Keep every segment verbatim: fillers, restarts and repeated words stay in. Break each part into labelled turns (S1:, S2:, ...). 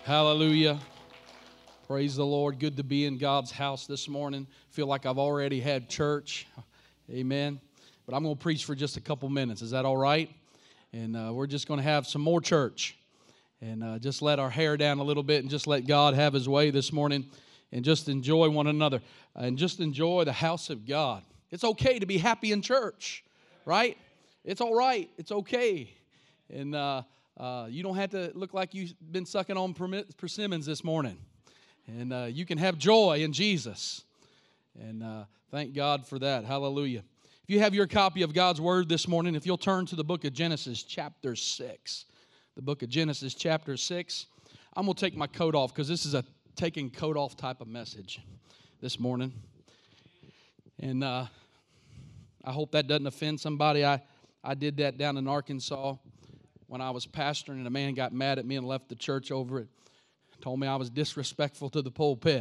S1: Hallelujah. Praise the Lord. Good to be in God's house this morning. Feel like I've already had church. Amen. But I'm going to preach for just a couple minutes. Is that all right? And uh, we're just going to have some more church. And uh, just let our hair down a little bit and just let God have His way this morning. And just enjoy one another. And just enjoy the house of God. It's okay to be happy in church. Right? It's all right. It's okay. And uh, uh, you don't have to look like you've been sucking on persimmons this morning. And uh, you can have joy in Jesus. And uh, thank God for that. Hallelujah. If you have your copy of God's Word this morning, if you'll turn to the book of Genesis chapter six. The book of Genesis chapter six. I'm going to take my coat off because this is a taking coat off type of message this morning. And uh, I hope that doesn't offend somebody. I, I did that down in Arkansas when I was pastoring, and a man got mad at me and left the church over it. Told me I was disrespectful to the pulpit.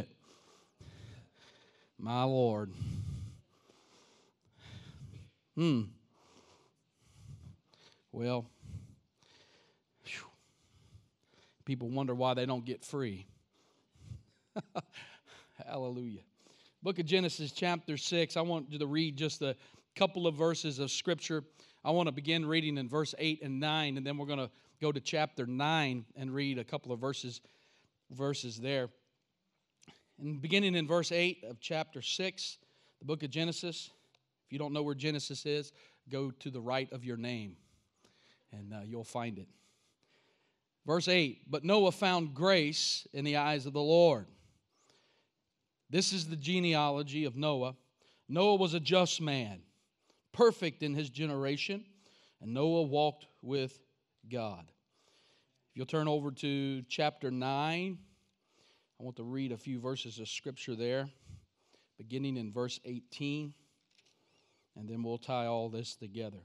S1: My Lord. Hmm. Well, whew. People wonder why they don't get free. Hallelujah. Book of Genesis chapter six. I want you to read just a couple of verses of Scripture. I want to begin reading in verse eight and nine, and then we're going to go to chapter nine and read a couple of verses verses there. And beginning in verse eight of chapter six, the book of Genesis. If you don't know where Genesis is, go to the right of your name, and uh, you'll find it. Verse eight, but Noah found grace in the eyes of the Lord. This is the genealogy of Noah. Noah was a just man, perfect in his generation, and Noah walked with God. If you'll turn over to chapter nine, I want to read a few verses of Scripture there, beginning in verse eighteen, and then we'll tie all this together.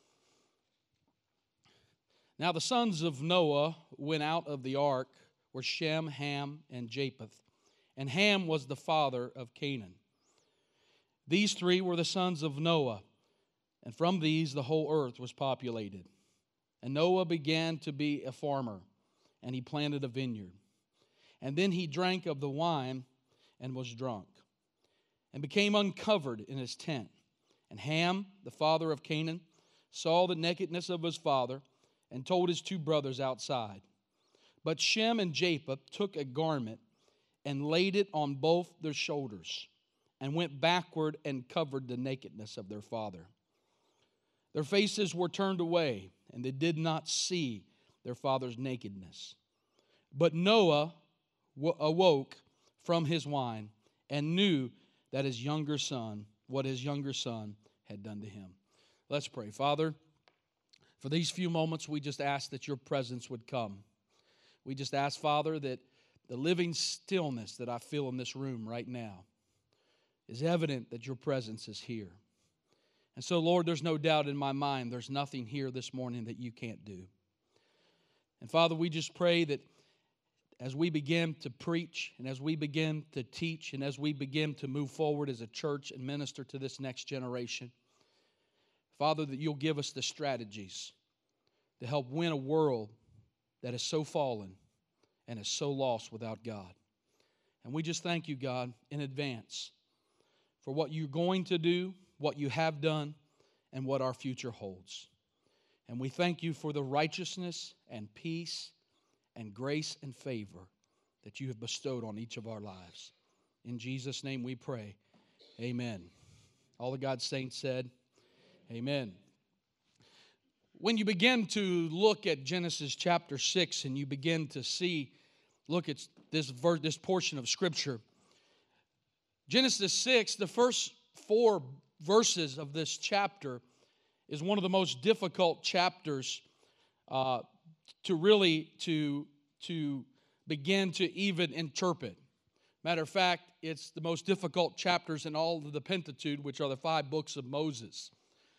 S1: Now the sons of Noah went out of the ark were Shem, Ham, and Japheth. And Ham was the father of Canaan. These three were the sons of Noah, and from these the whole earth was populated. And Noah began to be a farmer, and he planted a vineyard. And then he drank of the wine and was drunk, and became uncovered in his tent. And Ham, the father of Canaan, saw the nakedness of his father, and told his two brothers outside. But Shem and Japheth took a garment and laid it on both their shoulders, and went backward and covered the nakedness of their father. Their faces were turned away, and they did not see their father's nakedness. But Noah awoke from his wine and knew that his younger son, what his younger son had done to him. Let's pray. Father, for these few moments, we just ask that your presence would come. We just ask, Father, that the living stillness that I feel in this room right now is evident that your presence is here. And so, Lord, there's no doubt in my mind there's nothing here this morning that you can't do. And Father, we just pray that as we begin to preach and as we begin to teach and as we begin to move forward as a church and minister to this next generation, Father, that you'll give us the strategies to help win a world that is so fallen and is so lost without God. And we just thank you, God, in advance for what you're going to do, what you have done, and what our future holds. And we thank you for the righteousness and peace and grace and favor that you have bestowed on each of our lives. In Jesus' name we pray. Amen. All of God's saints said, amen. When you begin to look at Genesis chapter six and you begin to see, look at this verse, this portion of Scripture. Genesis six, the first four verses of this chapter is one of the most difficult chapters uh, to really to, to begin to even interpret. Matter of fact, it's the most difficult chapters in all of the Pentateuch, which are the five books of Moses.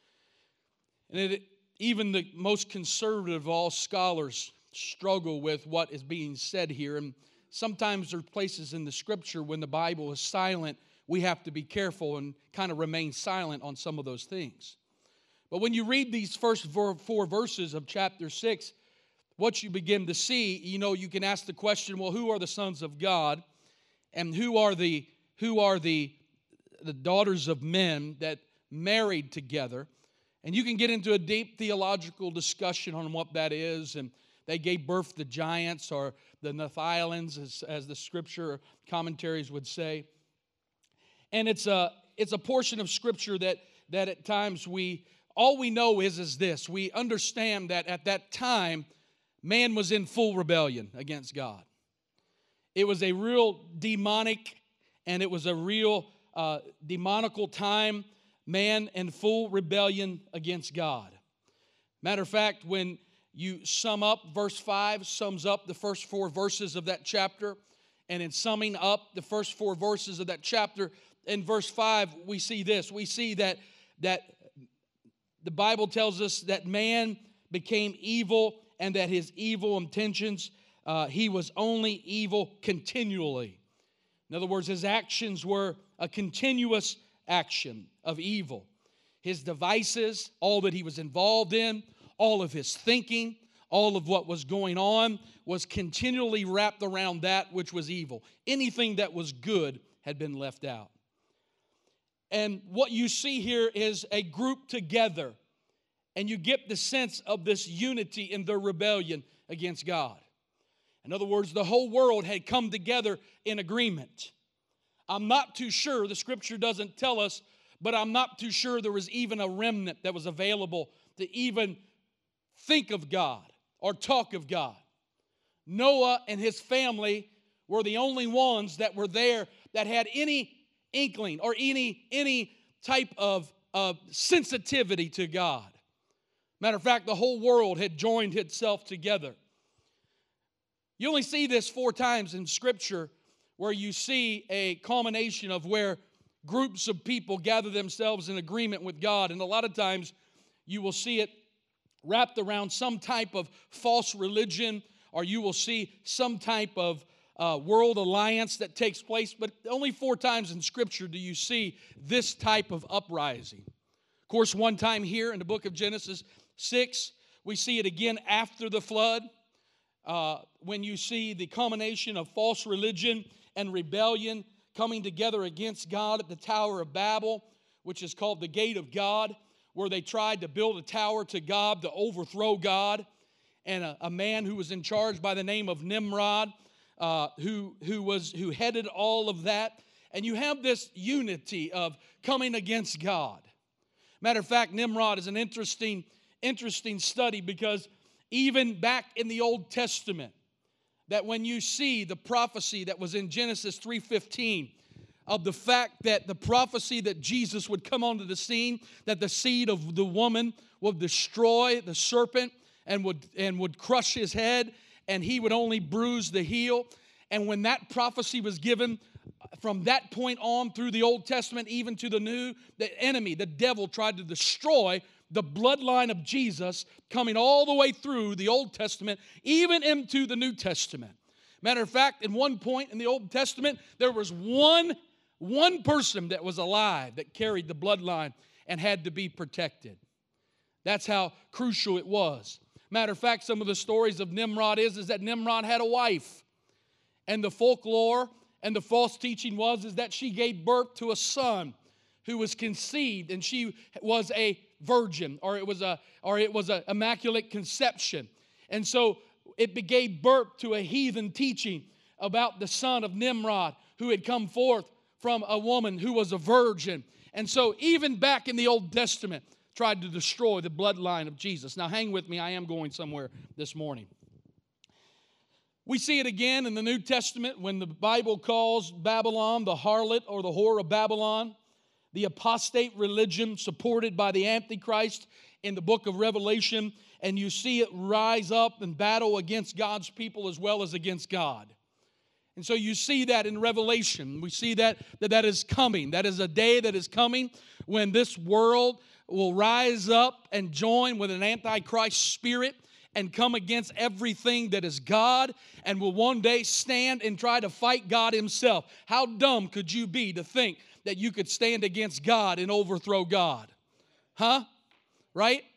S1: And it, even the most conservative of all scholars struggle with what is being said here. And sometimes there are places in the Scripture when the Bible is silent, we have to be careful and kind of remain silent on some of those things. But when you read these first four verses of chapter six, what you begin to see, you know, you can ask the question, well, who are the sons of God? And who are the who are the the daughters of men that married together? And you can get into a deep theological discussion on what that is. And they gave birth to giants, or the Nephilims, as, as the scripture commentaries would say. And it's a it's a portion of scripture that that at times we all we know is is this: we understand that at that time man was in full rebellion against God. It was a real demonic, and it was a real uh, demonical time. Man in full rebellion against God. Matter of fact, when you sum up, verse five sums up the first four verses of that chapter. And in summing up the first four verses of that chapter, in verse five, we see this. We see that, that the Bible tells us that man became evil, and that his evil intentions, uh, he was only evil continually. In other words, his actions were a continuous action of evil. His devices, all that he was involved in, all of his thinking, all of what was going on was continually wrapped around that which was evil. Anything that was good had been left out. And what you see here is a group together, and you get the sense of this unity in their rebellion against God. In other words, the whole world had come together in agreement. I'm not too sure, the scripture doesn't tell us, but I'm not too sure there was even a remnant that was available to even think of God or talk of God. Noah and his family were the only ones that were there that had any inkling or any, any type of, of sensitivity to God. Matter of fact, the whole world had joined itself together. You only see this four times in Scripture, where you see a culmination of where groups of people gather themselves in agreement with God. And a lot of times you will see it wrapped around some type of false religion, or you will see some type of uh, world alliance that takes place. But only four times in Scripture do you see this type of uprising. Of course, one time here in the book of Genesis six, we see it again after the flood, uh, when you see the culmination of false religion and rebellion coming together against God at the Tower of Babel, which is called the Gate of God, where they tried to build a tower to God to overthrow God. And a, a man who was in charge by the name of Nimrod, uh, who, who, was, who headed all of that. And you have this unity of coming against God. Matter of fact, Nimrod is an interesting, interesting study, because even back in the Old Testament, that when you see the prophecy that was in Genesis three fifteen of the fact that the prophecy that Jesus would come onto the scene, that the seed of the woman would destroy the serpent and would, and would crush his head, and he would only bruise the heel. And when that prophecy was given, from that point on through the Old Testament, even to the New, the enemy, the devil, tried to destroy the bloodline of Jesus, coming all the way through the Old Testament, even into the New Testament. Matter of fact, in one point in the Old Testament, there was one, one person that was alive that carried the bloodline and had to be protected. That's how crucial it was. Matter of fact, some of the stories of Nimrod is, is that Nimrod had a wife. And the folklore and the false teaching was is that she gave birth to a son who was conceived, and she was a virgin, or it was a or it was an immaculate conception. And so it gave birth to a heathen teaching about the son of Nimrod, who had come forth from a woman who was a virgin. And so even back in the Old Testament, tried to destroy the bloodline of Jesus. Now hang with me, I am going somewhere this morning. We see it again in the New Testament when the Bible calls Babylon the harlot or the whore of Babylon, the apostate religion supported by the Antichrist in the book of Revelation, and you see it rise up and battle against God's people as well as against God. And so you see that in Revelation. We see that that, that is coming. That is a day that is coming when this world will rise up and join with an Antichrist spirit and come against everything that is God, and will one day stand and try to fight God himself. How dumb could you be to think that you could stand against God and overthrow God? Huh? Right?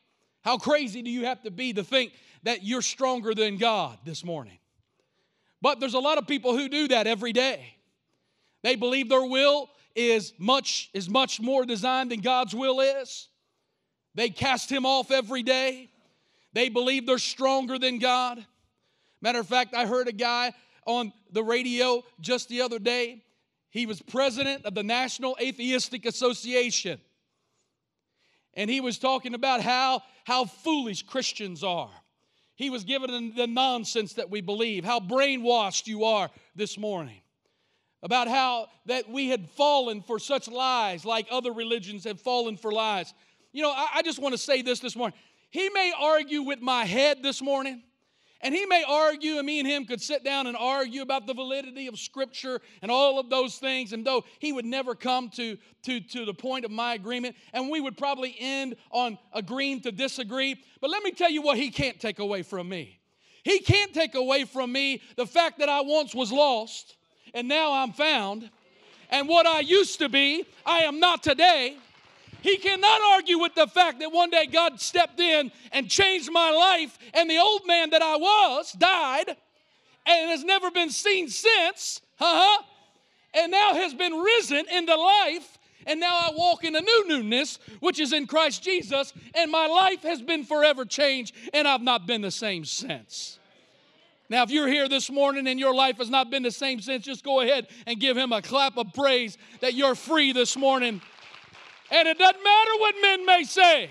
S1: How crazy do you have to be to think that you're stronger than God this morning? But there's a lot of people who do that every day. They believe their will is much, is much more designed than God's will is. They cast Him off every day. They believe they're stronger than God. Matter of fact, I heard a guy on the radio just the other day. He was president of the National Atheistic Association. And he was talking about how, how foolish Christians are. He was giving the nonsense that we believe, how brainwashed you are this morning. About how that we had fallen for such lies like other religions have fallen for lies. You know, I, I just want to say this this morning. He may argue with my head this morning. And he may argue, and me and him could sit down and argue about the validity of Scripture and all of those things. And though he would never come to, to, to the point of my agreement, and we would probably end on agreeing to disagree. But let me tell you what he can't take away from me. He can't take away from me the fact that I once was lost, and now I'm found. And what I used to be, I am not today. He cannot argue with the fact that one day God stepped in and changed my life, and the old man that I was died and has never been seen since, uh-huh, and now has been risen into life, and now I walk in a new newness, which is in Christ Jesus, and my life has been forever changed, and I've not been the same since. Now, if you're here this morning and your life has not been the same since, just go ahead and give Him a clap of praise that you're free this morning. And it doesn't matter what men may say.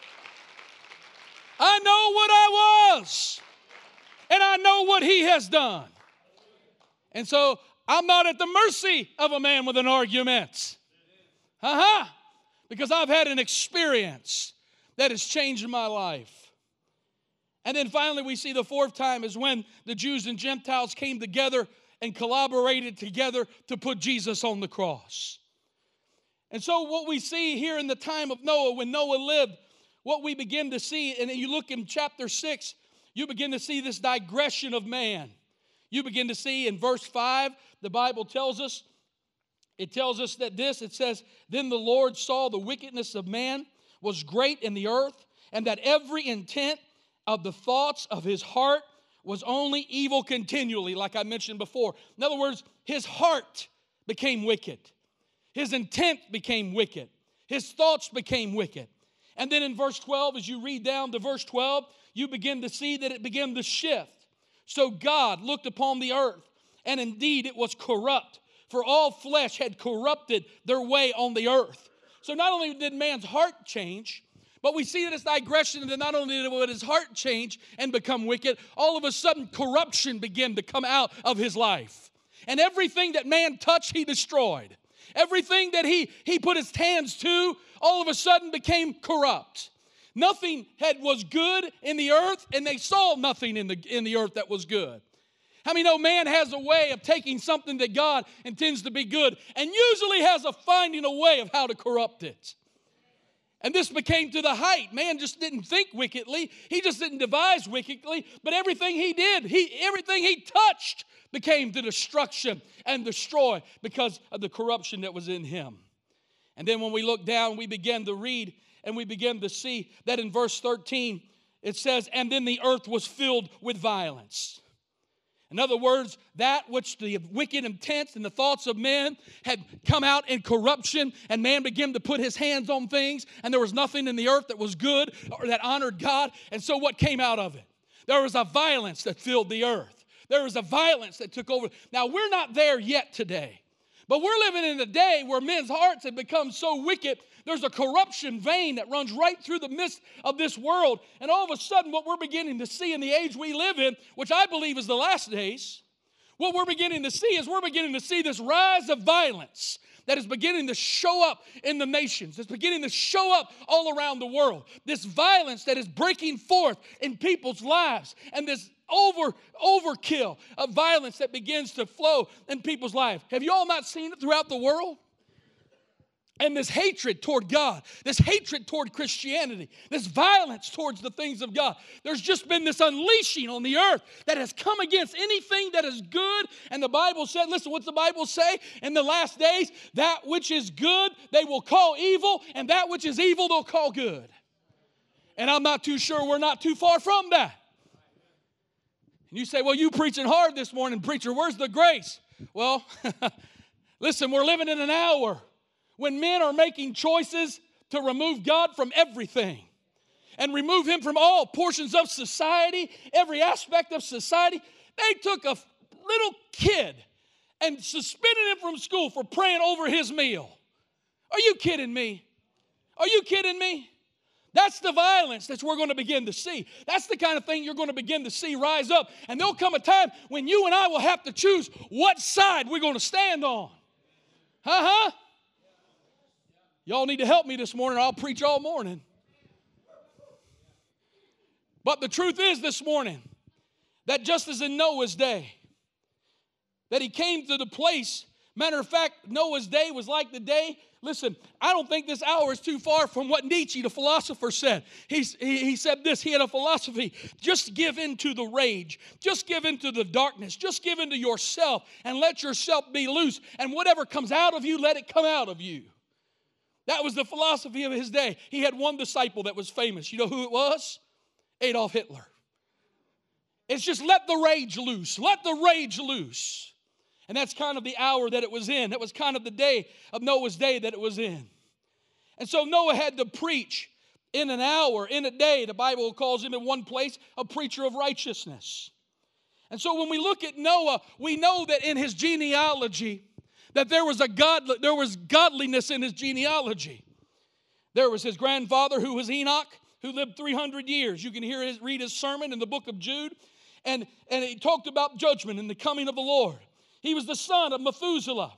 S1: I know what I was. And I know what He has done. And so I'm not at the mercy of a man with an argument. Uh-huh. Because I've had an experience that has changed my life. And then finally we see the fourth time is when the Jews and Gentiles came together and collaborated together to put Jesus on the cross. And so what we see here in the time of Noah, when Noah lived, what we begin to see, and you look in chapter six, you begin to see this digression of man. You begin to see in verse five, the Bible tells us, it tells us that this, it says, then the Lord saw the wickedness of man was great in the earth, and that every intent of the thoughts of his heart was only evil continually, like I mentioned before. In other words, his heart became wicked. His intent became wicked. His thoughts became wicked. And then in verse twelve, as you read down to verse twelve, you begin to see that it began to shift. So God looked upon the earth, and indeed it was corrupt, for all flesh had corrupted their way on the earth. So not only did man's heart change, but we see this digression that not only did his heart change and become wicked, all of a sudden corruption began to come out of his life. And everything that man touched, he destroyed. Everything that he, he put his hands to, all of a sudden became corrupt. Nothing had was good in the earth, and they saw nothing in the, in the earth that was good. How many know man has a way of taking something that God intends to be good and usually has a finding a way of how to corrupt it? And this became to the height. Man just didn't think wickedly. He just didn't devise wickedly. But everything he did, he, everything he touched became to destruction and destroy because of the corruption that was in him. And then when we look down, we begin to read and we begin to see that in verse thirteen, it says, and then the earth was filled with violence. In other words, that which the wicked intents and the thoughts of men had come out in corruption, and man began to put his hands on things, and there was nothing in the earth that was good or that honored God. And so what came out of it? There was a violence that filled the earth. There was a violence that took over. Now, we're not there yet today, but we're living in a day where men's hearts have become so wicked. There's a corruption vein that runs right through the midst of this world. And all of a sudden, what we're beginning to see in the age we live in, which I believe is the last days, what we're beginning to see is we're beginning to see this rise of violence that is beginning to show up in the nations. It's beginning to show up all around the world. This violence that is breaking forth in people's lives, and this over overkill of violence that begins to flow in people's lives. Have you all not seen it throughout the world? And this hatred toward God, this hatred toward Christianity, this violence towards the things of God. There's just been this unleashing on the earth that has come against anything that is good. And the Bible said, listen, what's the Bible say? In the last days, that which is good they will call evil, and that which is evil they'll call good. And I'm not too sure we're not too far from that. And you say, well, you preaching hard this morning, preacher. Where's the grace? Well, listen, we're living in an hour when men are making choices to remove God from everything and remove Him from all portions of society, every aspect of society. They took a little kid and suspended him from school for praying over his meal. Are you kidding me? Are you kidding me? That's the violence that we're going to begin to see. That's the kind of thing you're going to begin to see rise up. And there'll come a time when you and I will have to choose what side we're going to stand on. Uh-huh. Y'all need to help me this morning or I'll preach all morning. But the truth is this morning that just as in Noah's day, that he came to the place, matter of fact, Noah's day was like the day. Listen, I don't think this hour is too far from what Nietzsche, the philosopher, said. He's, he, he said this, he had a philosophy, just give in to the rage. Just give in to the darkness. Just give in to yourself and let yourself be loose. And whatever comes out of you, let it come out of you. That was the philosophy of his day. He had one disciple that was famous. You know who it was? Adolf Hitler. It's just let the rage loose. Let the rage loose. And that's kind of the hour that it was in. That was kind of the day of Noah's day that it was in. And so Noah had to preach in an hour, in a day. The Bible calls him in one place a preacher of righteousness. And so when we look at Noah, we know that in his genealogy, that there was a God, there was godliness in his genealogy. There was his grandfather who was Enoch, who lived three hundred years. You can hear his, read his sermon in the book of Jude. And, and he talked about judgment and the coming of the Lord. He was the son of Methuselah.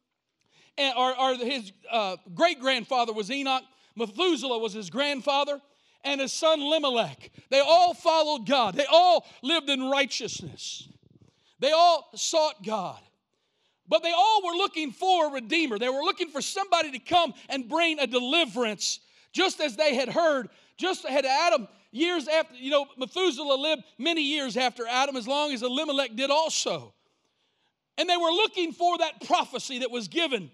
S1: And or, or his uh, great-grandfather was Enoch. Methuselah was his grandfather. And his son Elimelech. They all followed God. They all lived in righteousness. They all sought God. But they all were looking for a redeemer. They were looking for somebody to come and bring a deliverance. Just as they had heard, just had Adam, years after, you know, Methuselah lived many years after Adam, as long as Elimelech did also. And they were looking for that prophecy that was given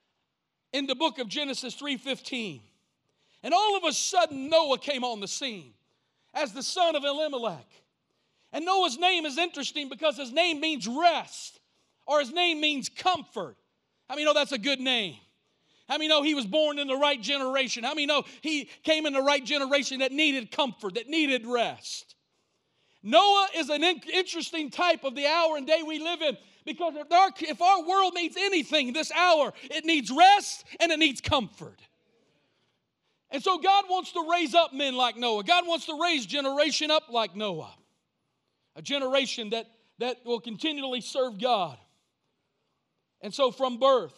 S1: in the book of Genesis three fifteen. And all of a sudden, Noah came on the scene as the son of Elimelech. And Noah's name is interesting because his name means rest, or his name means comfort. How many know that's a good name? How many know he was born in the right generation? How many know he came in the right generation that needed comfort, that needed rest? Noah is an in- interesting type of the hour and day we live in. Because if our, if our world needs anything this hour, it needs rest and it needs comfort. And so God wants to raise up men like Noah. God wants to raise generation up like Noah. A generation that, that will continually serve God. And so from birth,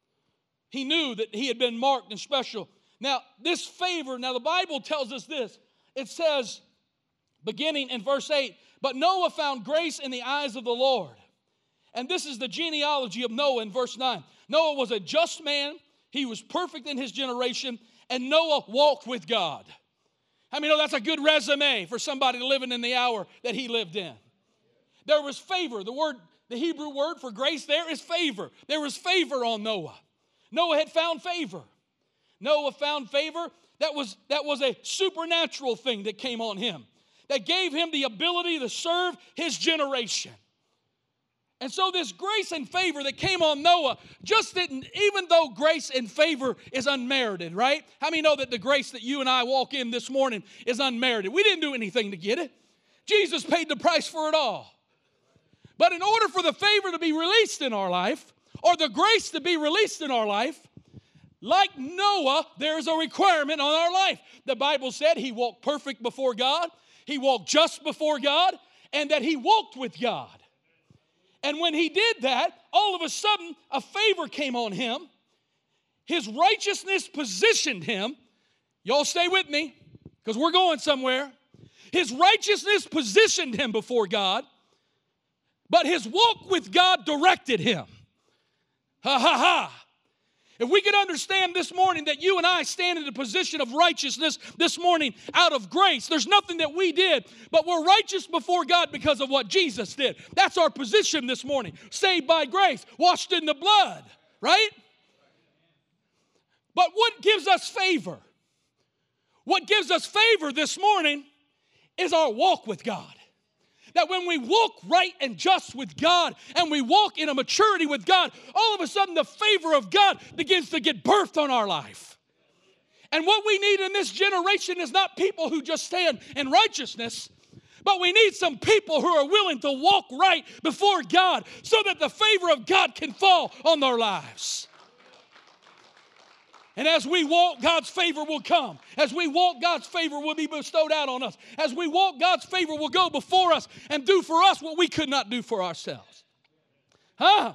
S1: he knew that he had been marked and special. Now, this favor, now the Bible tells us this. It says, beginning in verse eight, but Noah found grace in the eyes of the Lord. And this is the genealogy of Noah in verse nine. Noah was a just man. He was perfect in his generation. And Noah walked with God. How many know that's a good resume for somebody living in the hour that he lived in? There was favor. The word, the Hebrew word for grace there is favor. There was favor on Noah. Noah had found favor. Noah found favor. That was, that was a supernatural thing that came on him. That gave him the ability to serve his generation. And so this grace and favor that came on Noah just didn't, even though grace and favor is unmerited, right? How many know that the grace that you and I walk in this morning is unmerited? We didn't do anything to get it. Jesus paid the price for it all. But in order for the favor to be released in our life, or the grace to be released in our life, like Noah, there is a requirement on our life. The Bible said he walked perfect before God, he walked just before God, and that he walked with God. And when he did that, all of a sudden, a favor came on him. His righteousness positioned him. Y'all stay with me, because we're going somewhere. His righteousness positioned him before God, but his walk with God directed him. Ha, ha, ha. If we could understand this morning that you and I stand in a position of righteousness this morning out of grace. There's nothing that we did, but we're righteous before God because of what Jesus did. That's our position this morning. Saved by grace, washed in the blood, right? But what gives us favor? What gives us favor this morning is our walk with God. That when we walk right and just with God and we walk in a maturity with God, all of a sudden the favor of God begins to get birthed on our life. And what we need in this generation is not people who just stand in righteousness, but we need some people who are willing to walk right before God so that the favor of God can fall on their lives. And as we walk, God's favor will come. As we walk, God's favor will be bestowed out on us. As we walk, God's favor will go before us and do for us what we could not do for ourselves. Huh?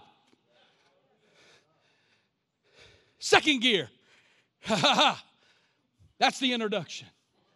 S1: Second gear. Ha ha ha. That's the introduction.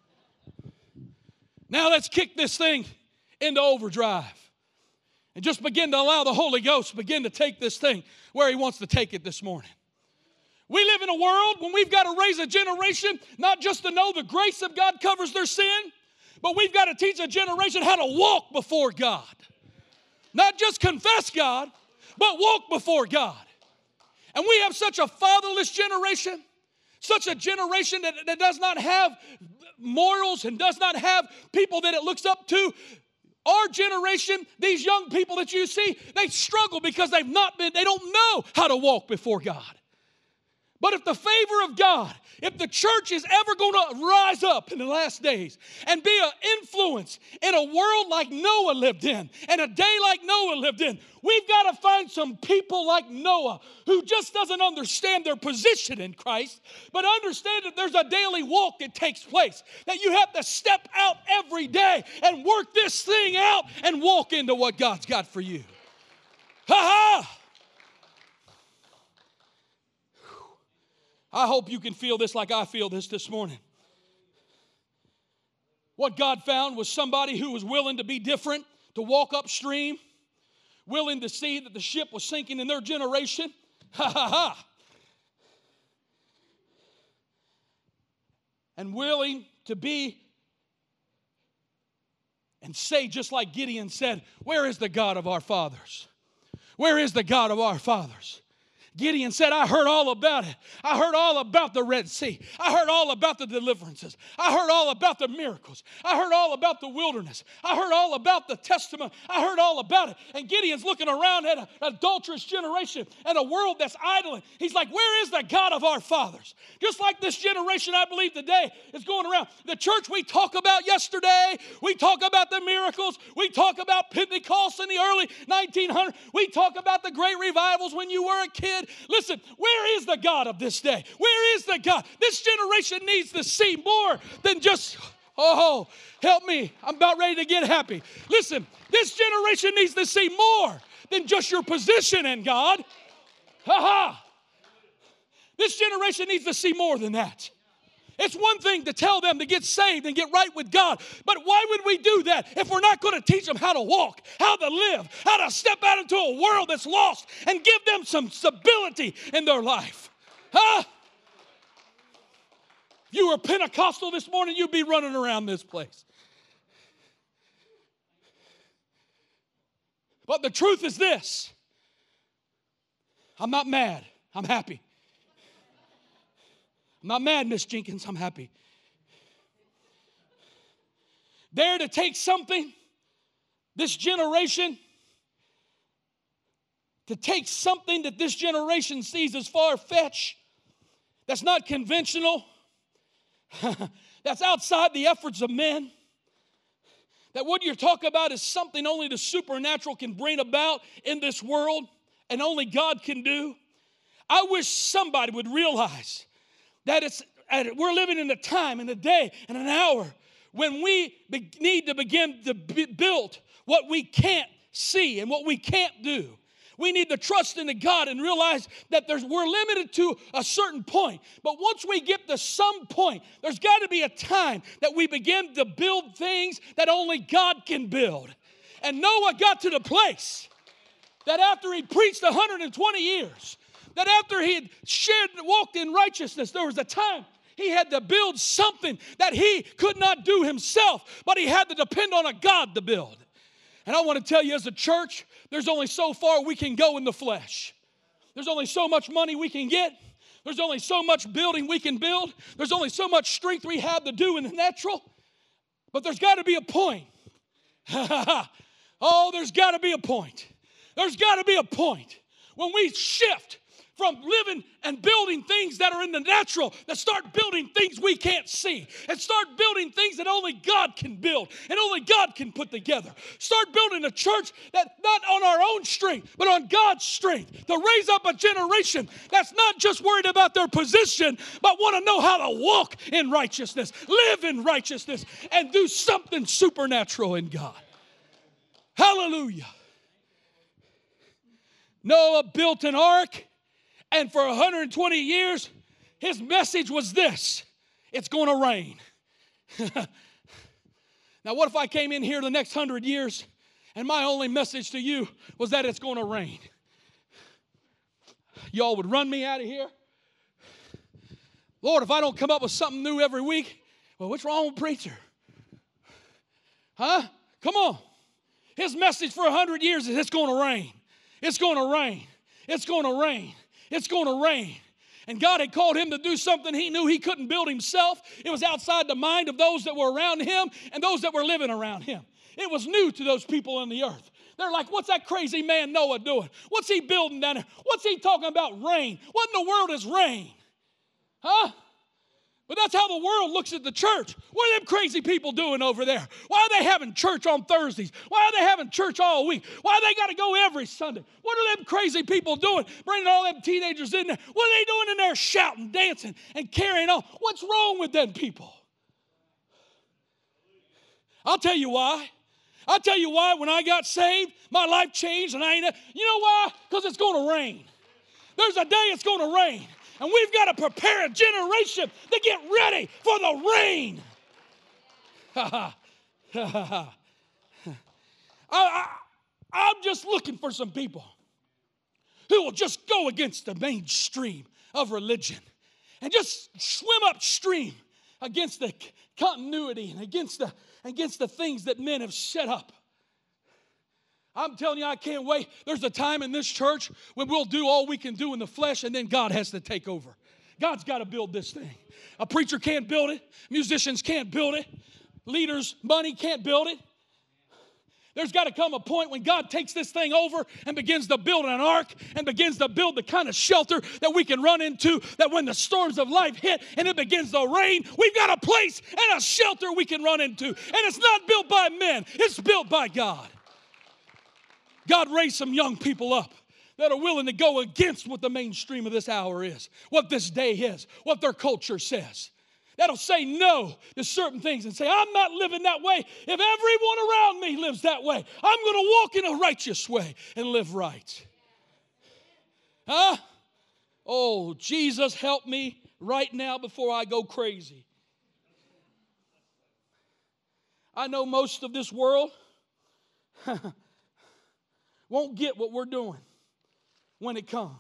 S1: Now let's kick this thing into overdrive. And just begin to allow the Holy Ghost begin to take this thing where He wants to take it this morning. We live in a world when we've got to raise a generation not just to know the grace of God covers their sin, but we've got to teach a generation how to walk before God. Not just confess God, but walk before God. And we have such a fatherless generation, such a generation that, that does not have morals and does not have people that it looks up to. Our generation, these young people that you see, they struggle because they've not been, they don't know how to walk before God. But if the favor of God, if the church is ever going to rise up in the last days and be an influence in a world like Noah lived in and a day like Noah lived in, we've got to find some people like Noah who just doesn't understand their position in Christ, but understand that there's a daily walk that takes place, that you have to step out every day and work this thing out and walk into what God's got for you. Ha ha! I hope you can feel this like I feel this this morning. What God found was somebody who was willing to be different, to walk upstream, willing to see that the ship was sinking in their generation. Ha ha ha. And willing to be and say just like Gideon said, where is the God of our fathers? Where is the God of our fathers? Gideon said, I heard all about it. I heard all about the Red Sea. I heard all about the deliverances. I heard all about the miracles. I heard all about the wilderness. I heard all about the testament. I heard all about it. And Gideon's looking around at an adulterous generation and a world that's idling. He's like, where is the God of our fathers? Just like this generation, I believe, today is going around. The church we talk about yesterday, we talk about the miracles, we talk about Pentecost in the early nineteen hundreds, we talk about the great revivals when you were a kid. Listen, where is the God of this day? Where is the God? This generation needs to see more than just, oh, help me. I'm about ready to get happy. Listen, this generation needs to see more than just your position in God. Ha ha. This generation needs to see more than that. It's one thing to tell them to get saved and get right with God, but why would we do that if we're not going to teach them how to walk, how to live, how to step out into a world that's lost and give them some stability in their life? Huh? If you were Pentecostal this morning, you'd be running around this place. But the truth is this. I'm not mad. I'm happy. I'm not mad, Miss Jenkins. I'm happy. They're to take something, this generation, to take something that this generation sees as far-fetched, that's not conventional, that's outside the efforts of men, that what you're talking about is something only the supernatural can bring about in this world and only God can do. I wish somebody would realize that it's, we're living in a time, in a day, and an hour when we be, need to begin to be, build what we can't see and what we can't do. We need to trust into God and realize that there's, we're limited to a certain point. But once we get to some point, there's got to be a time that we begin to build things that only God can build. And Noah got to the place that after he preached one hundred twenty years, that after he had shared, walked in righteousness, there was a time he had to build something that he could not do himself, but he had to depend on a God to build. And I want to tell you, as a church, there's only so far we can go in the flesh. There's only so much money we can get. There's only so much building we can build. There's only so much strength we have to do in the natural. But there's got to be a point. Oh, there's got to be a point. There's got to be a point when we shift from living and building things that are in the natural, that start building things we can't see, and start building things that only God can build and only God can put together. Start building a church that not on our own strength, but on God's strength, to raise up a generation that's not just worried about their position, but want to know how to walk in righteousness, live in righteousness, and do something supernatural in God. Hallelujah. Noah built an ark. And for one hundred twenty years, his message was this: it's going to rain. Now, what if I came in here the next hundred years and my only message to you was that it's going to rain? Y'all would run me out of here? Lord, if I don't come up with something new every week, well, what's wrong with preacher? Huh? Come on. His message for one hundred years is it's going to rain. It's going to rain. It's going to rain. It's going to rain. And God had called him to do something he knew he couldn't build himself. It was outside the mind of those that were around him and those that were living around him. It was new to those people on the earth. They're like, what's that crazy man Noah doing? What's he building down there? What's he talking about rain? What in the world is rain? Huh? But that's how the world looks at the church. What are them crazy people doing over there? Why are they having church on Thursdays? Why are they having church all week? Why they got to go every Sunday? What are them crazy people doing? Bringing all them teenagers in there. What are they doing in there shouting, dancing, and carrying on? What's wrong with them people? I'll tell you why. I'll tell you why. When I got saved, my life changed, and I ain't. You know why? Because it's going to rain. There's a day it's going to rain. And we've got to prepare a generation to get ready for the rain. I, I, I'm just looking for some people who will just go against the mainstream of religion and just swim upstream against the continuity and against the, against the things that men have set up. I'm telling you, I can't wait. There's a time in this church when we'll do all we can do in the flesh, and then God has to take over. God's got to build this thing. A preacher can't build it. Musicians can't build it. Leaders, money can't build it. There's got to come a point when God takes this thing over and begins to build an ark and begins to build the kind of shelter that we can run into, that when the storms of life hit and it begins to rain, we've got a place and a shelter we can run into. And it's not built by men. It's built by God. God raised some young people up that are willing to go against what the mainstream of this hour is, what this day is, what their culture says. That'll say no to certain things and say, I'm not living that way. If everyone around me lives that way, I'm going to walk in a righteous way and live right. Huh? Oh, Jesus, help me right now before I go crazy. I know most of this world won't get what we're doing when it comes.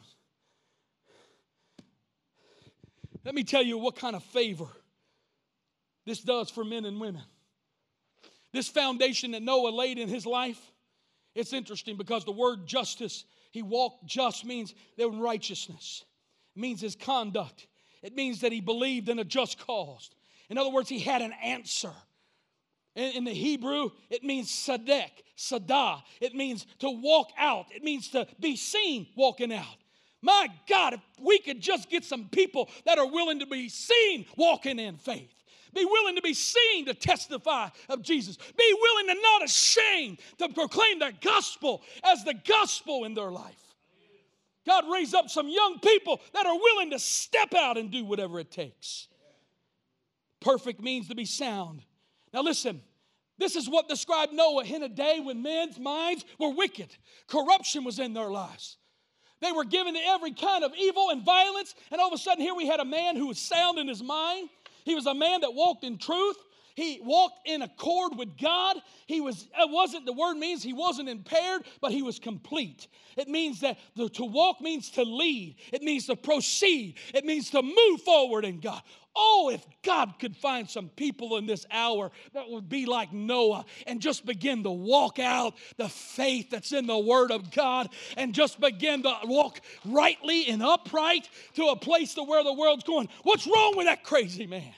S1: Let me tell you what kind of favor this does for men and women. This foundation that Noah laid in his life, it's interesting because the word justice, he walked just means there was righteousness. It means his conduct. It means that he believed in a just cause. In other words, he had an answer. In the Hebrew, it means sadek, sadah. It means to walk out. It means to be seen walking out. My God, if we could just get some people that are willing to be seen walking in faith. Be willing to be seen to testify of Jesus. Be willing and not ashamed to proclaim the gospel as the gospel in their life. God raised up some young people that are willing to step out and do whatever it takes. Perfect means to be sound. Now listen, this is what described Noah in a day when men's minds were wicked. Corruption was in their lives. They were given to every kind of evil and violence, and all of a sudden here we had a man who was sound in his mind. He was a man that walked in truth. He walked in accord with God. He was, it wasn't, the word means he wasn't impaired, but he was complete. It means that the, to walk means to lead. It means to proceed. It means to move forward in God. Oh, if God could find some people in this hour that would be like Noah and just begin to walk out the faith that's in the Word of God and just begin to walk rightly and upright to a place to where the world's going, what's wrong with that crazy man?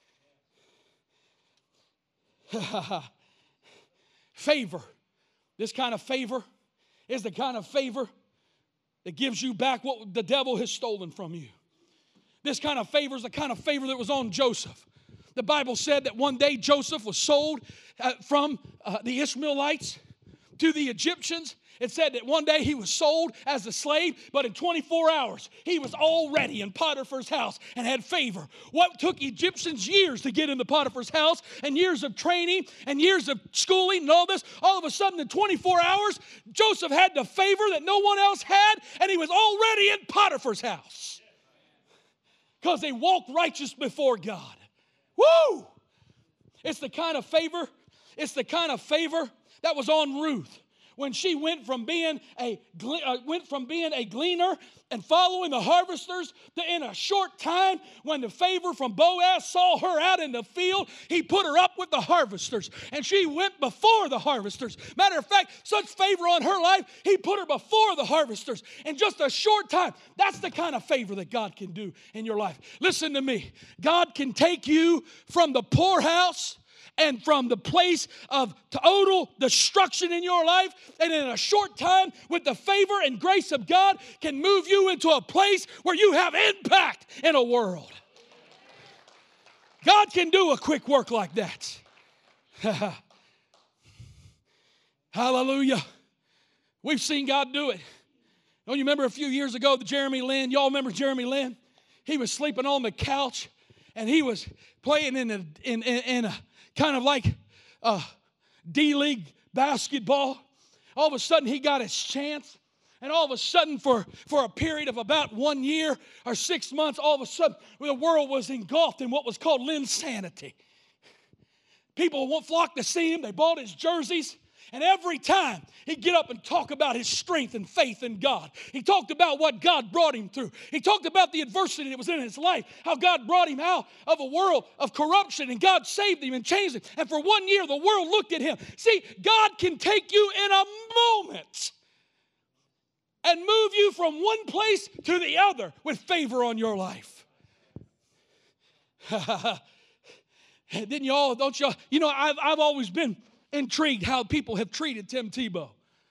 S1: Favor. This kind of favor is the kind of favor that gives you back what the devil has stolen from you. This kind of favor is the kind of favor that was on Joseph. The Bible said that one day Joseph was sold uh, from uh, the Ishmaelites to the Egyptians. It said that one day he was sold as a slave, but in twenty-four hours, he was already in Potiphar's house and had favor. What took Egyptians years to get into Potiphar's house and years of training and years of schooling and all this, all of a sudden in twenty-four hours, Joseph had the favor that no one else had, and he was already in Potiphar's house because they walked righteous before God. Woo! It's the kind of favor, it's the kind of favor that was on Ruth. When she went from being a uh, went from being a gleaner and following the harvesters to in a short time, when the favor from Boaz saw her out in the field, he put her up with the harvesters, and she went before the harvesters. Matter of fact, such favor on her life, he put her before the harvesters in just a short time. That's the kind of favor that God can do in your life. Listen to me. God can take you from the poorhouse and from the place of total destruction in your life, and in a short time, with the favor and grace of God, can move you into a place where you have impact in a world. God can do a quick work like that. Hallelujah. We've seen God do it. Don't you remember a few years ago, the Jeremy Lin? Y'all remember Jeremy Lin? He was sleeping on the couch, and he was playing in a, in, in, in a kind of like uh, D-League basketball. All of a sudden, he got his chance. And all of a sudden, for, for a period of about one year or six months, all of a sudden, the world was engulfed in what was called Linsanity. People won't flock to see him. They bought his jerseys. And every time he'd get up and talk about his strength and faith in God. He talked about what God brought him through. He talked about the adversity that was in his life, how God brought him out of a world of corruption, and God saved him and changed him. And for one year, the world looked at him. See, God can take you in a moment and move you from one place to the other with favor on your life. Didn't y'all, don't y'all, you know, I've, I've always been intrigued how people have treated Tim Tebow.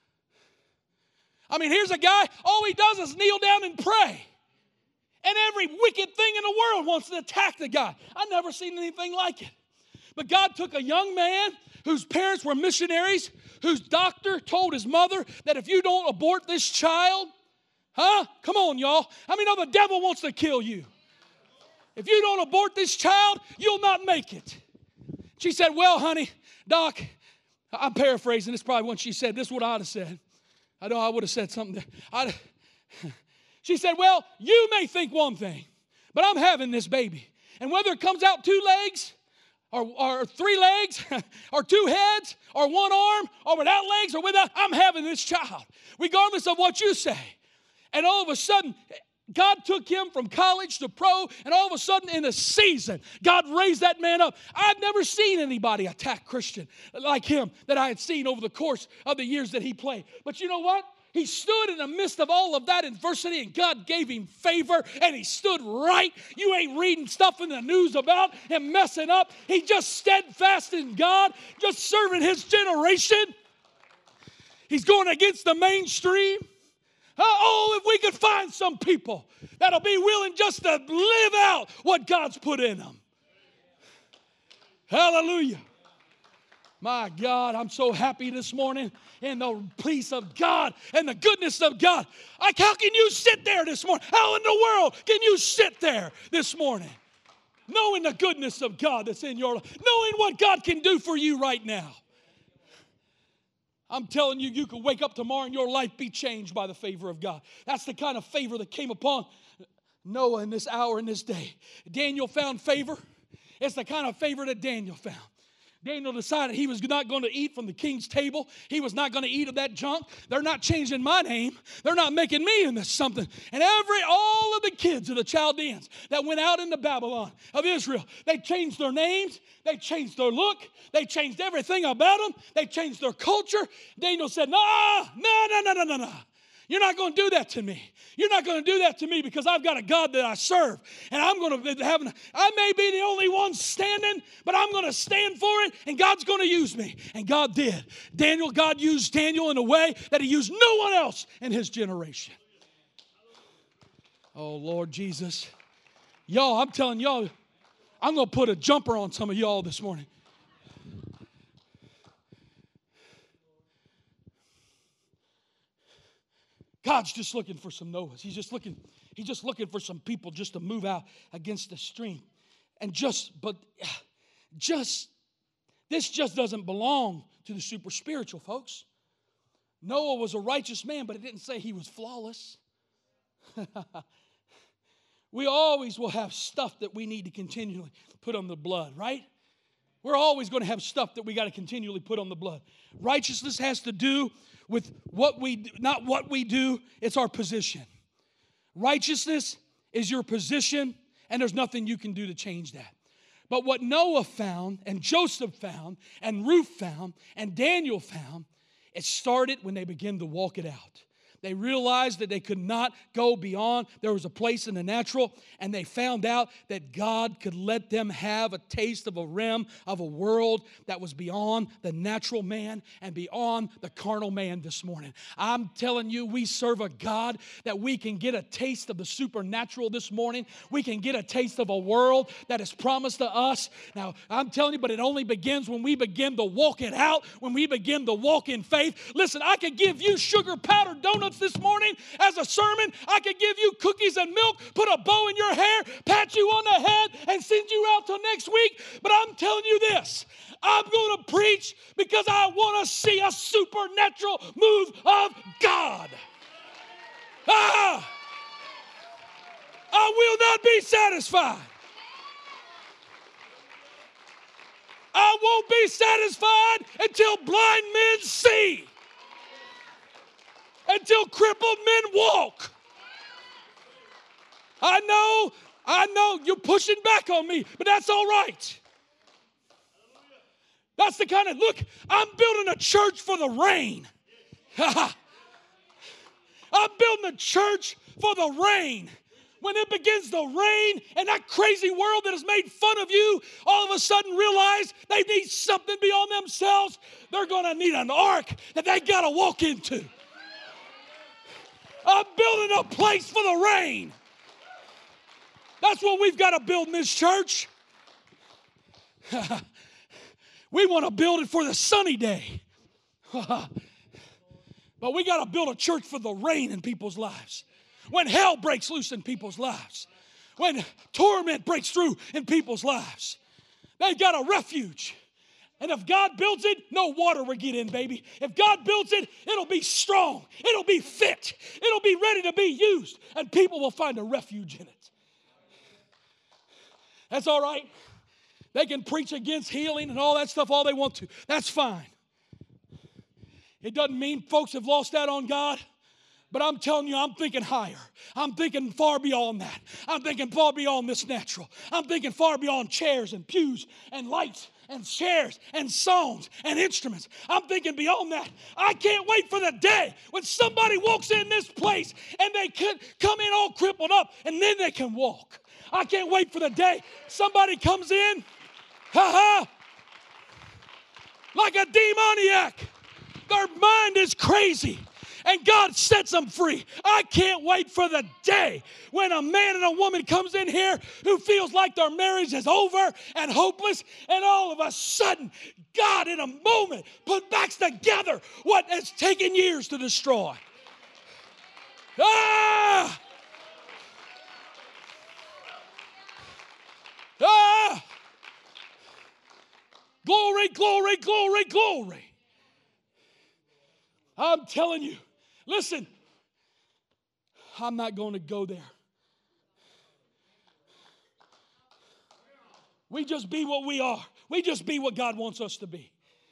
S1: I mean, here's a guy, all he does is kneel down and pray. And every wicked thing in the world wants to attack the guy. I've never seen anything like it. But God took a young man whose parents were missionaries, whose doctor told his mother that if you don't abort this child, huh? Come on, y'all. How many know the devil wants to kill you? If you don't abort this child, you'll not make it. She said, well, honey, doc, I'm paraphrasing. This is probably what she said. This is what I'd have said. I know I would have said something. I'd, she said, well, you may think one thing, but I'm having this baby. And whether it comes out two legs or, or three legs or two heads or one arm or without legs or without, I'm having this child, regardless of what you say. And all of a sudden, God took him from college to pro, and all of a sudden in a season, God raised that man up. I've never seen anybody attack Christian like him that I had seen over the course of the years that he played. But you know what? He stood in the midst of all of that adversity, and God gave him favor, and he stood right. You ain't reading stuff in the news about him messing up. He just steadfast in God, just serving his generation. He's going against the mainstream. Oh, if we could find some people that'll be willing just to live out what God's put in them. Hallelujah. My God, I'm so happy this morning in the peace of God and the goodness of God. Like, how can you sit there this morning? How in the world can you sit there this morning? Knowing the goodness of God that's in your life. Knowing what God can do for you right now. I'm telling you, you could wake up tomorrow and your life be changed by the favor of God. That's the kind of favor that came upon Noah in this hour, in this day. Daniel found favor. It's the kind of favor that Daniel found. Daniel decided he was not going to eat from the king's table. He was not going to eat of that junk. They're not changing my name. They're not making me into something. And every, all of the kids of the Chaldeans that went out into Babylon of Israel, they changed their names. They changed their look. They changed everything about them. They changed their culture. Daniel said, no, no, no, no, no, no, no. You're not going to do that to me. You're not going to do that to me because I've got a God that I serve. And I'm going to have, I may be the only one standing, but I'm going to stand for it, and God's going to use me. And God did. Daniel, God used Daniel in a way that he used no one else in his generation. Oh, Lord Jesus. Y'all, I'm telling y'all, I'm going to put a jumper on some of y'all this morning. God's just looking for some Noahs. He's just looking, he's just looking for some people just to move out against the stream. And just, but just, this just doesn't belong to the super spiritual, folks. Noah was a righteous man, but it didn't say he was flawless. We always will have stuff that we need to continually put on the blood, right? We're always going to have stuff that we got to continually put on the blood. Righteousness has to do with what we do, not what we do, it's our position. Righteousness is your position, and there's nothing you can do to change that. But what Noah found, and Joseph found, and Ruth found, and Daniel found, it started when they began to walk it out. They realized that they could not go beyond. There was a place in the natural, and they found out that God could let them have a taste of a realm of a world that was beyond the natural man and beyond the carnal man this morning. I'm telling you, we serve a God that we can get a taste of the supernatural this morning. We can get a taste of a world that is promised to us. Now, I'm telling you, but it only begins when we begin to walk it out, when we begin to walk in faith. Listen, I could give you sugar powdered donuts this morning as a sermon. I could give you cookies and milk, put a bow in your hair, pat you on the head, and send you out till next week. But I'm telling you this, I'm going to preach because I want to see a supernatural move of God. Ah! I will not be satisfied. I won't be satisfied until blind men see. Until crippled men walk. I know, I know you're pushing back on me, but that's all right. That's the kind of, look, I'm building a church for the rain. I'm building a church for the rain. When it begins to rain and that crazy world that has made fun of you all of a sudden realize they need something beyond themselves, they're going to need an ark that they got to walk into. I'm building a place for the rain. That's what we've got to build in this church. We want to build it for the sunny day. But we got to build a church for the rain in people's lives. When hell breaks loose in people's lives. When torment breaks through in people's lives. They've got a refuge. And if God builds it, no water will get in, baby. If God builds it, it'll be strong. It'll be fit. It'll be ready to be used. And people will find a refuge in it. That's all right. They can preach against healing and all that stuff all they want to. That's fine. It doesn't mean folks have lost out on God. But I'm telling you, I'm thinking higher. I'm thinking far beyond that. I'm thinking far beyond this natural. I'm thinking far beyond chairs and pews and lights and chairs and songs and instruments. I'm thinking beyond that. I can't wait for the day when somebody walks in this place and they can come in all crippled up and then they can walk. I can't wait for the day somebody comes in, ha ha, like a demoniac. Their mind is crazy. And God sets them free. I can't wait for the day when a man and a woman comes in here who feels like their marriage is over and hopeless, and all of a sudden, God in a moment put back together what has taken years to destroy. Ah! Ah! Glory, glory, glory, glory. I'm telling you. Listen, I'm not going to go there. We just be what we are. We just be what God wants us to be.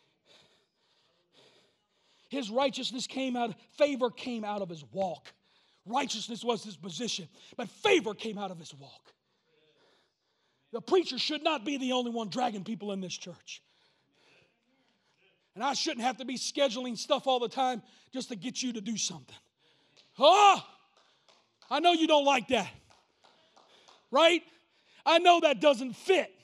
S1: His righteousness came out, favor came out of his walk. Righteousness was his position, but favor came out of his walk. The preacher should not be the only one dragging people in this church. And I shouldn't have to be scheduling stuff all the time just to get you to do something. Oh, I know you don't like that. Right? I know that doesn't fit.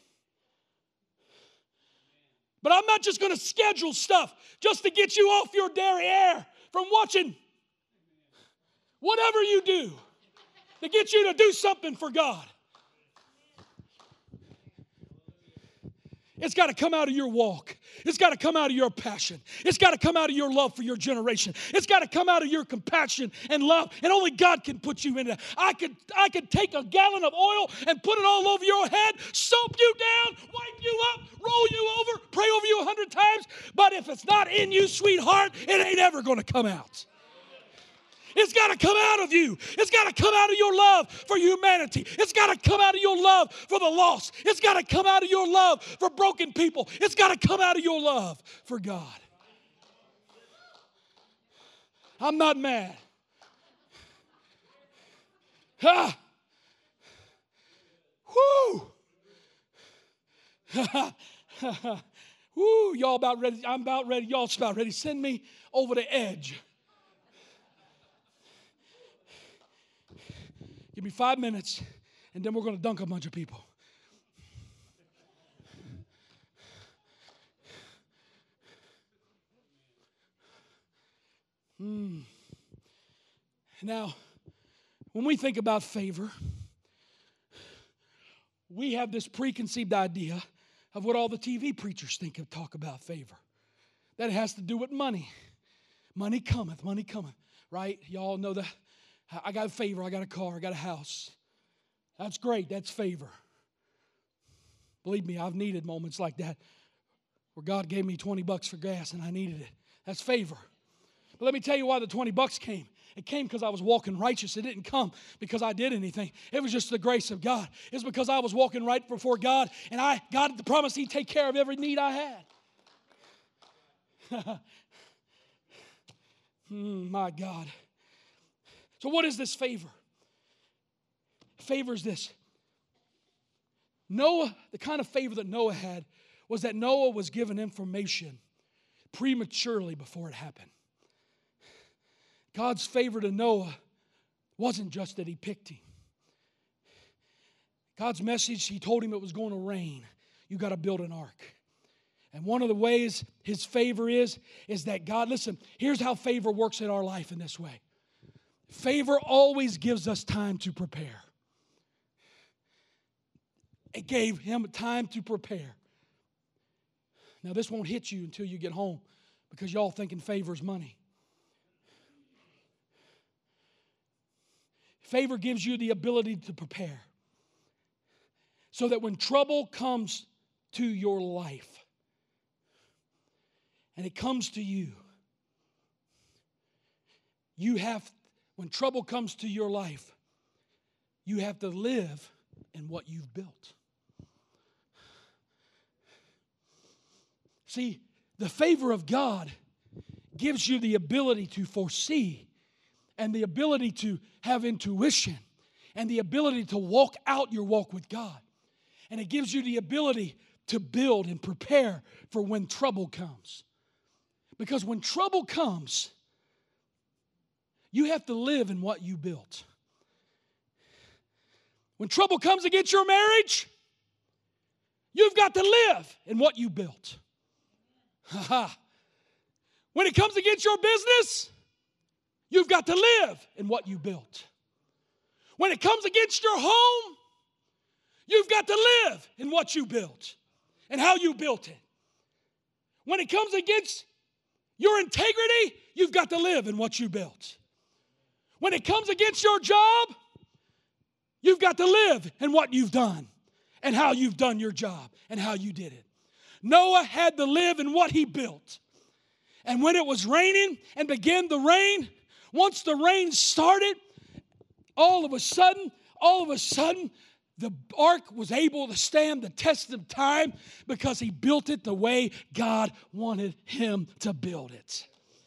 S1: But I'm not just going to schedule stuff just to get you off your derriere from watching whatever you do to get you to do something for God. It's got to come out of your walk. It's got to come out of your passion. It's got to come out of your love for your generation. It's got to come out of your compassion and love. And only God can put you in that. I could, I could take a gallon of oil and put it all over your head, soap you down, wipe you up, roll you over, pray over you a hundred times. But if it's not in you, sweetheart, it ain't ever going to come out. It's got to come out of you. It's got to come out of your love for humanity. It's got to come out of your love for the lost. It's got to come out of your love for broken people. It's got to come out of your love for God. I'm not mad. Ha! Woo! Woo! Y'all about ready. I'm about ready. Y'all about ready. Send me over the edge. Give me five minutes, and then we're going to dunk a bunch of people. Hmm. Now, when we think about favor, we have this preconceived idea of what all the T V preachers think of talk about favor. That has to do with money. Money cometh, money cometh, right? Y'all know that. I got a favor, I got a car, I got a house. That's great, that's favor. Believe me, I've needed moments like that where God gave me twenty bucks for gas and I needed it. That's favor. But let me tell you why the twenty bucks came. It came because I was walking righteous. It didn't come because I did anything. It was just the grace of God. It's because I was walking right before God, and I God promised He'd take care of every need I had. mm, my God. So what is this favor? Favor is this. Noah, the kind of favor that Noah had was that Noah was given information prematurely before it happened. God's favor to Noah wasn't just that He picked him. God's message, He told him it was going to rain. You got to build an ark. And one of the ways His favor is, is that God, listen, here's how favor works in our life in this way. Favor always gives us time to prepare. It gave him time to prepare. Now, this won't hit you until you get home because y'all thinking favor is money. Favor gives you the ability to prepare so that when trouble comes to your life and it comes to you, you have When trouble comes to your life, you have to live in what you've built. See, the favor of God gives you the ability to foresee and the ability to have intuition and the ability to walk out your walk with God. And it gives you the ability to build and prepare for when trouble comes. Because when trouble comes, you have to live in what you built. When trouble comes against your marriage, you've got to live in what you built. When it comes against your business, you've got to live in what you built. When it comes against your home, you've got to live in what you built and how you built it. When it comes against your integrity, you've got to live in what you built. When it comes against your job, you've got to live in what you've done and how you've done your job and how you did it. Noah had to live in what he built. And when it was raining and began the rain, once the rain started, all of a sudden, all of a sudden, The ark was able to stand the test of time because he built it the way God wanted him to build it.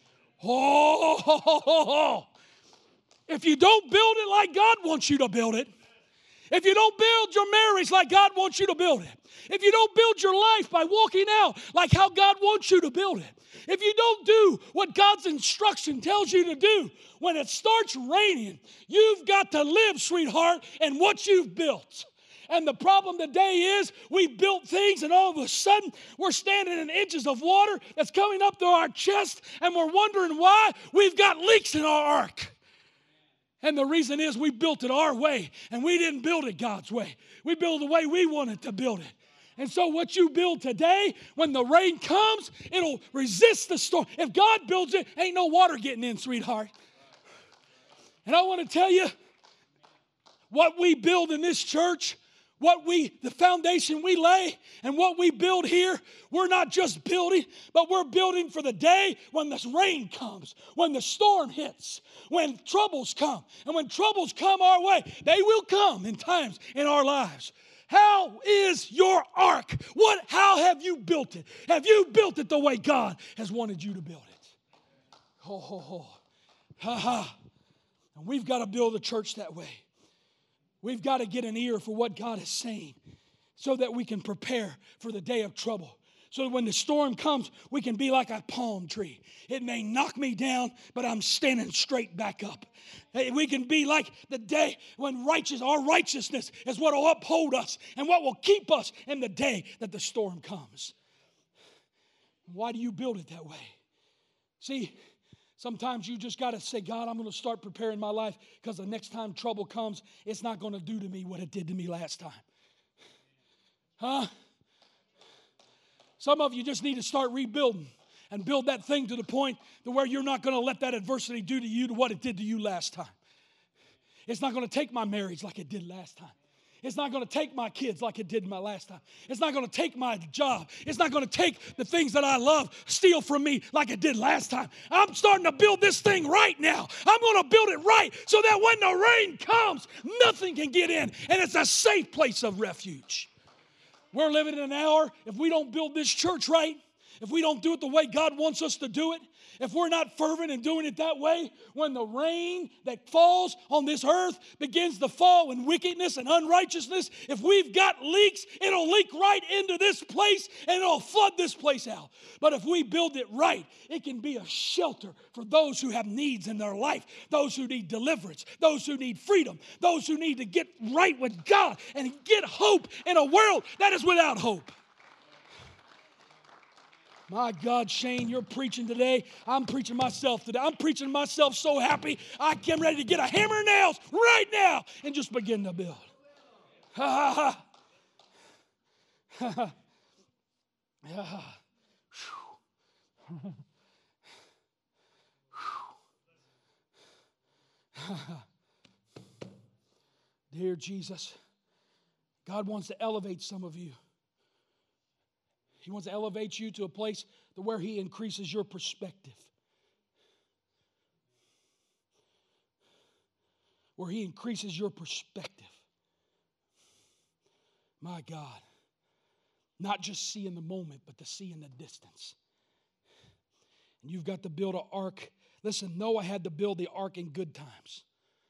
S1: Oh, if you don't build it like God wants you to build it, if you don't build your marriage like God wants you to build it, if you don't build your life by walking out like how God wants you to build it, if you don't do what God's instruction tells you to do, when it starts raining, you've got to live, sweetheart, in what you've built. And the problem today is we built things and all of a sudden we're standing in inches of water that's coming up to our chest and we're wondering why we've got leaks in our ark. And the reason is we built it our way and we didn't build it God's way. We built it the way we wanted to build it. And so what you build today, when the rain comes, it'll resist the storm. If God builds it, ain't no water getting in, sweetheart. And I want to tell you, what we build in this church, what we, the foundation we lay and what we build here, we're not just building, but we're building for the day when the rain comes, when the storm hits, when troubles come. And when troubles come our way, they will come in times in our lives. How is your ark? What? How have you built it? Have you built it the way God has wanted you to build it? Ho, ho, ho. Ha, ha. And we've got to build a church that way. We've got to get an ear for what God is saying so that we can prepare for the day of trouble. So that when the storm comes, we can be like a palm tree. It may knock me down, but I'm standing straight back up. We can be like the day when righteous, our righteousness is what will uphold us and what will keep us in the day that the storm comes. Why do you build it that way? See, sometimes you just got to say, God, I'm going to start preparing my life because the next time trouble comes, it's not going to do to me what it did to me last time. Huh? Some of you just need to start rebuilding and build that thing to the point to where you're not going to let that adversity do to you to what it did to you last time. It's not going to take my marriage like it did last time. It's not going to take my kids like it did my last time. It's not going to take my job. It's not going to take the things that I love, steal from me like it did last time. I'm starting to build this thing right now. I'm going to build it right so that when the rain comes, nothing can get in. And it's a safe place of refuge. We're living in an hour, if we don't build this church right, if we don't do it the way God wants us to do it, if we're not fervent in doing it that way, when the rain that falls on this earth begins to fall in wickedness and unrighteousness, if we've got leaks, it'll leak right into this place and it'll flood this place out. But if we build it right, it can be a shelter for those who have needs in their life, those who need deliverance, those who need freedom, those who need to get right with God and get hope in a world that is without hope. My God, Shane, you're preaching today. I'm preaching myself today. I'm preaching myself so happy, I'm ready to get a hammer and nails right now and just begin to build. Ha, ha, ha. Ha, ha. Dear Jesus, God wants to elevate some of you. He wants to elevate you to a place to where He increases your perspective. Where He increases your perspective. My God. Not just see in the moment, but to see in the distance. And you've got to build an ark. Listen, Noah had to build the ark in good times.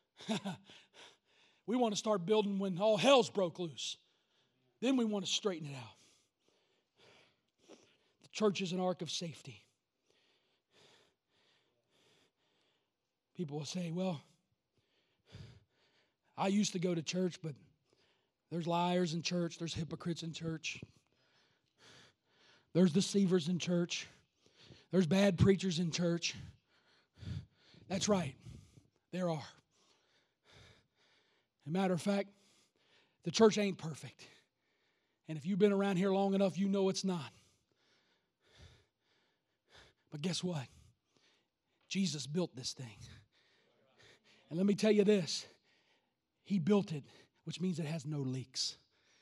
S1: We want to start building when all hell's broke loose. Then we want to straighten it out. Church is an ark of safety. People will say, well, I used to go to church, but there's liars in church, there's hypocrites in church, there's deceivers in church, there's bad preachers in church. That's right, there are. As a matter of fact, the church ain't perfect. And if you've been around here long enough, you know it's not. But guess what? Jesus built this thing. And let me tell you this. He built it, which means it has no leaks.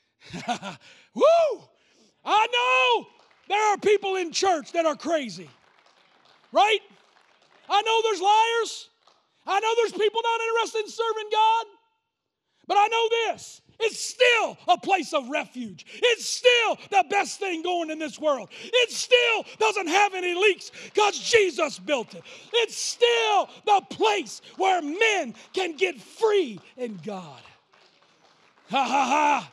S1: Woo! I know there are people in church that are crazy. Right? I know there's liars. I know there's people not interested in serving God. But I know this. It's still a place of refuge. It's still the best thing going in this world. It still doesn't have any leaks because Jesus built it. It's still the place where men can get free in God. Ha ha ha.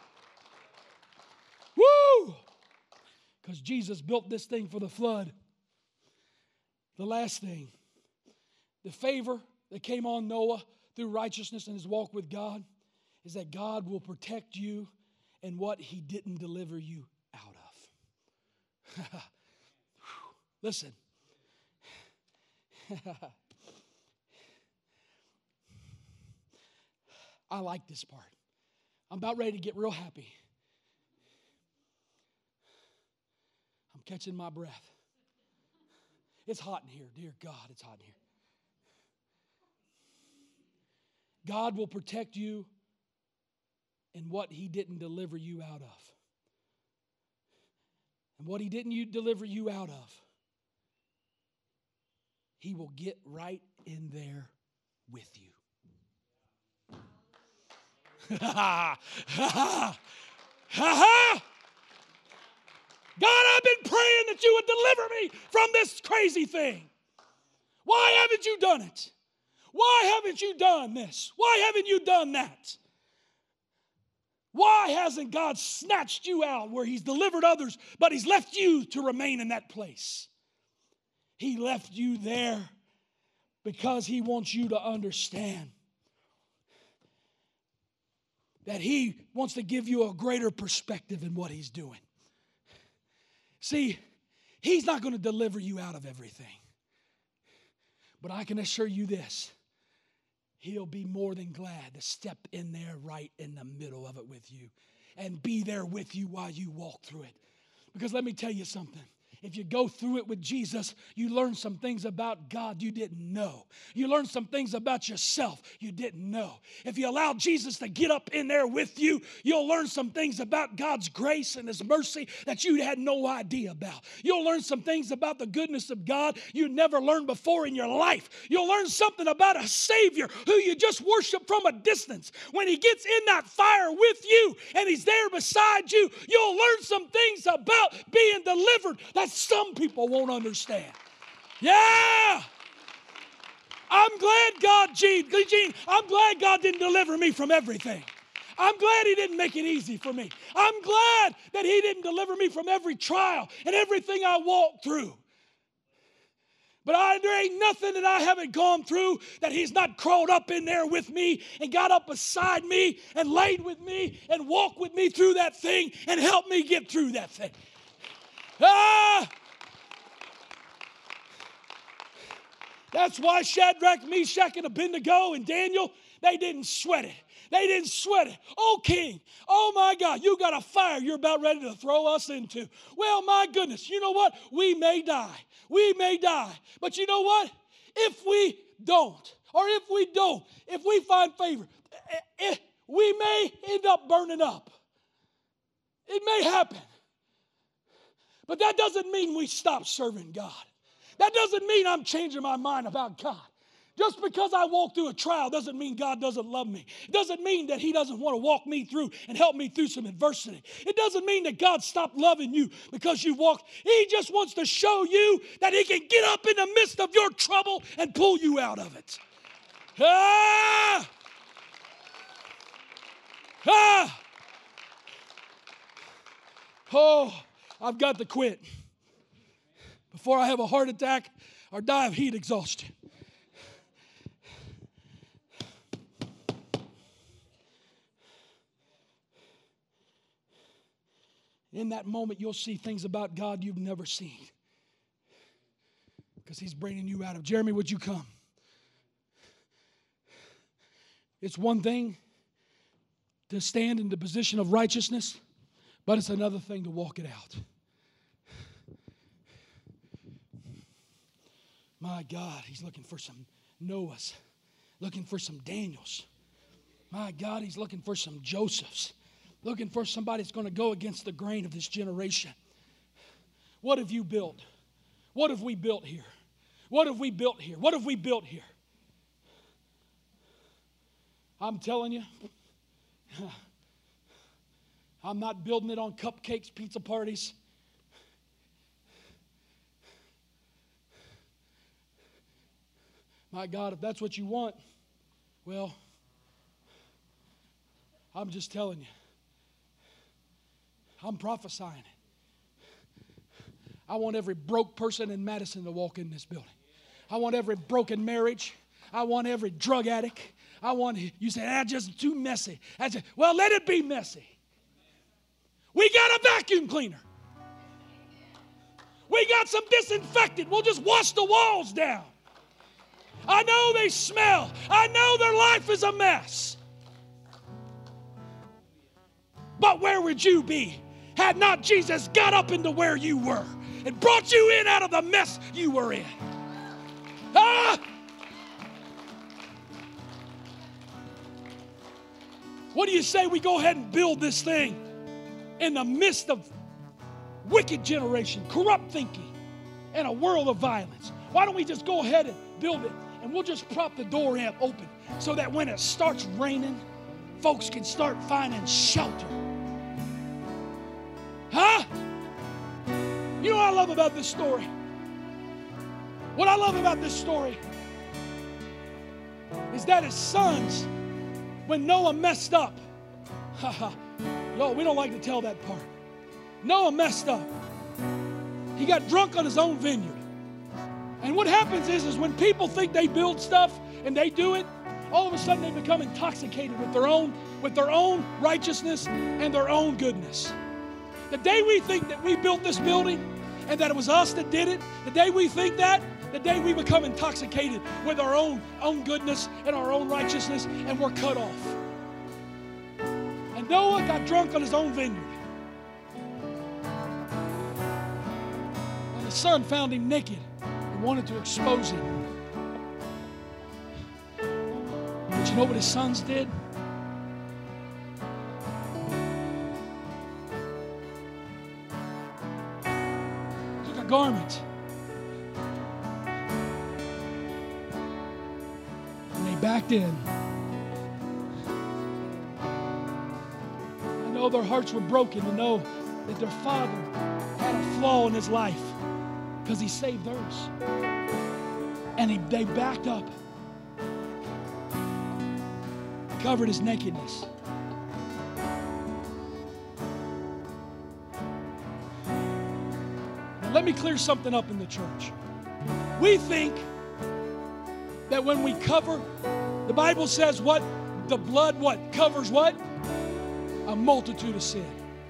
S1: Woo! Because Jesus built this thing for the flood. The last thing, the favor that came on Noah through righteousness and his walk with God, is that God will protect you in what He didn't deliver you out of. Listen. I like this part. I'm about ready to get real happy. I'm catching my breath. It's hot in here. Dear God, it's hot in here. God will protect you in what He didn't deliver you out of. And what He didn't you deliver you out of, He will get right in there with you. Ha ha ha! God, I've been praying that you would deliver me from this crazy thing. Why haven't you done it? Why haven't you done this? Why haven't you done that? Why hasn't God snatched you out where He's delivered others, but He's left you to remain in that place? He left you there because He wants you to understand that He wants to give you a greater perspective in what He's doing. See, He's not going to deliver you out of everything. But I can assure you this. He'll be more than glad to step in there right in the middle of it with you and be there with you while you walk through it. Because let me tell you something. If you go through it with Jesus, you learn some things about God you didn't know. You learn some things about yourself you didn't know. If you allow Jesus to get up in there with you, you'll learn some things about God's grace and His mercy that you had no idea about. You'll learn some things about the goodness of God you never learned before in your life. You'll learn something about a Savior who you just worship from a distance. When He gets in that fire with you and He's there beside you, you'll learn some things about being delivered that some people won't understand. Yeah! I'm glad God, Gene, Gene, I'm glad God didn't deliver me from everything. I'm glad He didn't make it easy for me. I'm glad that He didn't deliver me from every trial and everything I walked through. But I, there ain't nothing that I haven't gone through that He's not crawled up in there with me and got up beside me and laid with me and walked with me through that thing and helped me get through that thing. Ah! That's why Shadrach, Meshach, and Abednego and Daniel, they didn't sweat it. They didn't sweat it. Oh, king, oh, my God, you got a fire you're about ready to throw us into. Well, my goodness, you know what? We may die. We may die. But you know what? If we don't, or if we don't, if we find favor, we may end up burning up. It may happen. But that doesn't mean we stop serving God. That doesn't mean I'm changing my mind about God. Just because I walk through a trial doesn't mean God doesn't love me. It doesn't mean that He doesn't want to walk me through and help me through some adversity. It doesn't mean that God stopped loving you because you walked. He just wants to show you that He can get up in the midst of your trouble and pull you out of it. Ah! Ah! Oh, I've got to quit before I have a heart attack or die of heat exhaustion. In that moment, you'll see things about God you've never seen because He's bringing you out of. Jeremy, would you come? It's one thing to stand in the position of righteousness, but it's another thing to walk it out. My God, He's looking for some Noahs, looking for some Daniels. My God, He's looking for some Josephs, looking for somebody that's going to go against the grain of this generation. What have you built? What have we built here? What have we built here? What have we built here? I'm telling you,
S2: I'm not building it on cupcakes, pizza parties. My God, if that's what you want, well, I'm just telling you. I'm prophesying it. I want every broke person in Madison to walk in this building. I want every broken marriage. I want every drug addict. I want, you say, that's just too messy. That's just, well, let it be messy. We got a vacuum cleaner. We got some disinfectant. We'll just wash the walls down. I know they smell. I know their life is a mess. But where would you be had not Jesus got up into where you were and brought you in out of the mess you were in? Ah! What do you say we go ahead and build this thing in the midst of wicked generation, corrupt thinking, and a world of violence? Why don't we just go ahead and build it, and we'll just prop the door amp open so that when it starts raining, folks can start finding shelter. Huh? You know what I love about this story? What I love about this story is that his sons, when Noah messed up, yo, we don't like to tell that part. Noah messed up. He got drunk on his own vineyard. And what happens is, is when people think they build stuff and they do it, all of a sudden they become intoxicated with their own, with their own righteousness and their own goodness. The day we think that we built this building and that it was us that did it, the day we think that, the day we become intoxicated with our own, own goodness and our own righteousness, and we're cut off. And Noah got drunk on his own vineyard. And the son found him naked and wanted to expose him. But you know what his sons did? Took a garment and they backed in. I know their hearts were broken to know that their father had a flaw in his life because he saved theirs. And he, they backed up, covered his nakedness. Now let me clear something up in the church. We think that when we cover, the Bible says what? The blood what? Covers what? A multitude of sin.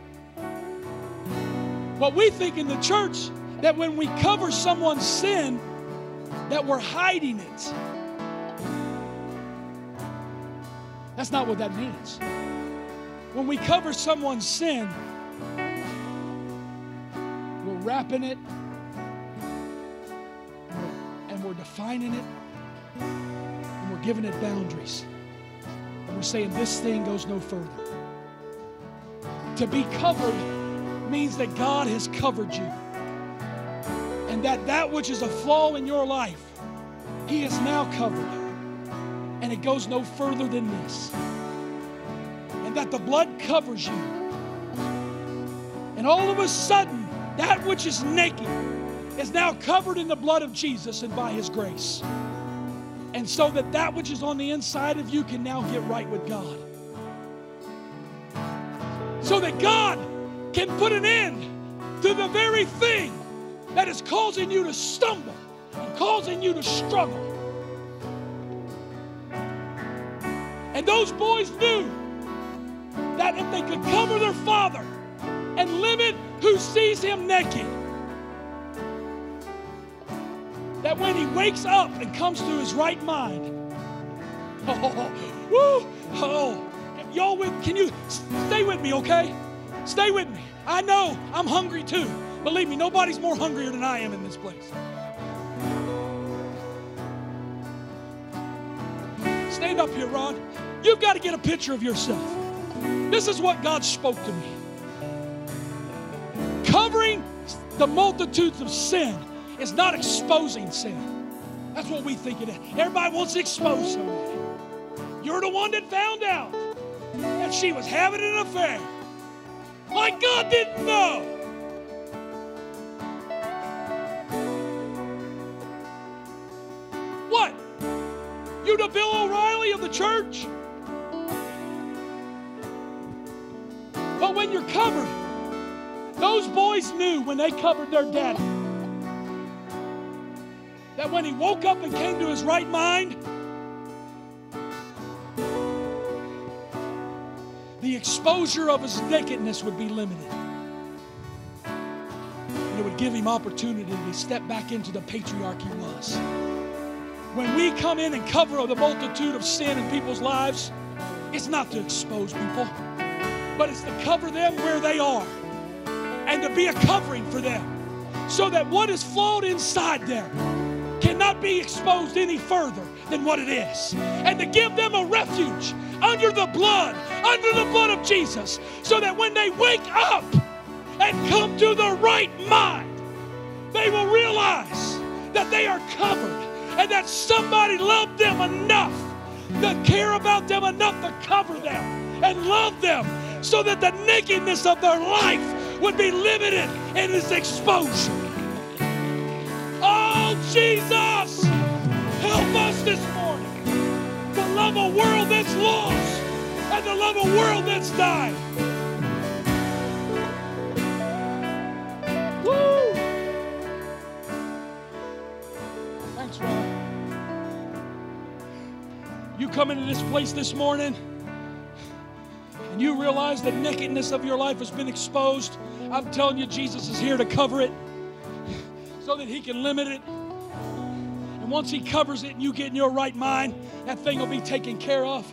S2: But we think in the church that when we cover someone's sin, that we're hiding it. That's not what that means. When we cover someone's sin, we're wrapping it, and we're defining it, and we're giving it boundaries. And we're saying this thing goes no further. To be covered means that God has covered you. And that that which is a flaw in your life, He has now covered. And it goes no further than this. And that the blood covers you. And all of a sudden, that which is naked is now covered in the blood of Jesus and by His grace. And so that that which is on the inside of you can now get right with God. So that God can put an end to the very thing that is causing you to stumble and causing you to struggle. And those boys knew that if they could cover their father and limit who sees him naked, that when he wakes up and comes to his right mind, oh, woo, oh, y'all, with, can you stay with me, okay? Stay with me. I know I'm hungry too. Believe me, nobody's more hungrier than I am in this place. Stand up here, Ron. You've got to get a picture of yourself. This is what God spoke to me. Covering the multitudes of sin is not exposing sin. That's what we think it is. Everybody wants to expose somebody. You're the one that found out that she was having an affair. Like God didn't know. What? You the Bill O'Reilly of the church? But when you're covered, those boys knew when they covered their daddy that when he woke up and came to his right mind, the exposure of his nakedness would be limited. And it would give him opportunity to step back into the patriarch he was. When we come in and cover the multitude of sin in people's lives, it's not to expose people, but it's to cover them where they are and to be a covering for them so that what is flowed inside there cannot be exposed any further than what it is, and to give them a refuge under the blood, under the blood of Jesus, so that when they wake up and come to the right mind, they will realize that they are covered and that somebody loved them enough to care about them enough to cover them and love them so that the nakedness of their life would be limited in its exposure. Oh, Jesus, help us this morning to love a world that's lost and to love a world that's died. Woo! Thanks, Ron. You come into this place this morning and you realize the nakedness of your life has been exposed. I'm telling you, Jesus is here to cover it so that he can limit it. And once he covers it and you get in your right mind, that thing will be taken care of.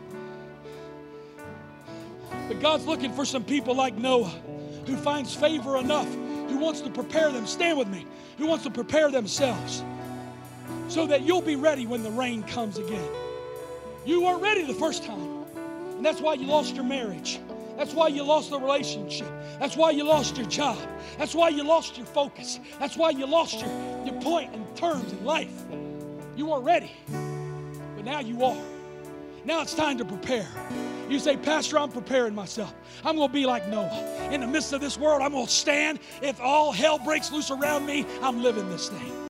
S2: But God's looking for some people like Noah who finds favor enough, who wants to prepare them, stand with me, who wants to prepare themselves so that you'll be ready when the rain comes again. You weren't ready the first time, and that's why you lost your marriage. That's why you lost the relationship. That's why you lost your job. That's why you lost your focus. That's why you lost your, your point and terms in life. You weren't ready, but now you are. Now it's time to prepare. You say, Pastor, I'm preparing myself. I'm going to be like Noah. In the midst of this world, I'm going to stand. If all hell breaks loose around me, I'm living this thing.